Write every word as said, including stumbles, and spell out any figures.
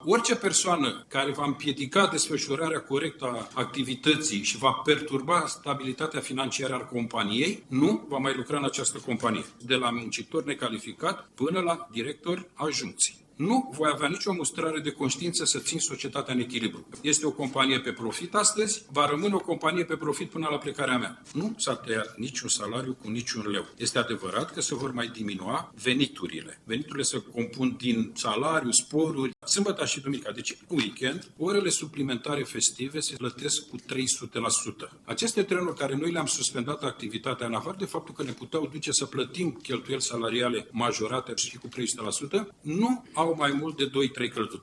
Orice persoană care va împiedica desfășurarea corectă a activității și va perturba stabilitatea financiară a companiei, nu va mai lucra în această companie, de la muncitor necalificat până la director adjuncți. Nu voi avea nicio mustrare de conștiință să țin societatea în echilibru. Este o companie pe profit astăzi, va rămâne o companie pe profit până la plecarea mea. Nu s-a tăiat niciun salariu cu niciun leu. Este adevărat că se vor mai diminua veniturile. Veniturile se compun din salariu, sporuri, sâmbătă și duminica. Deci, weekend, orele suplimentare festive se plătesc cu trei sute la sută. Aceste trenuri care noi le-am suspendat activitatea în afară de faptul că ne puteau duce să plătim cheltuieli salariale majorate și cu trei sute la sută, nu au mai mult de doi trei călători.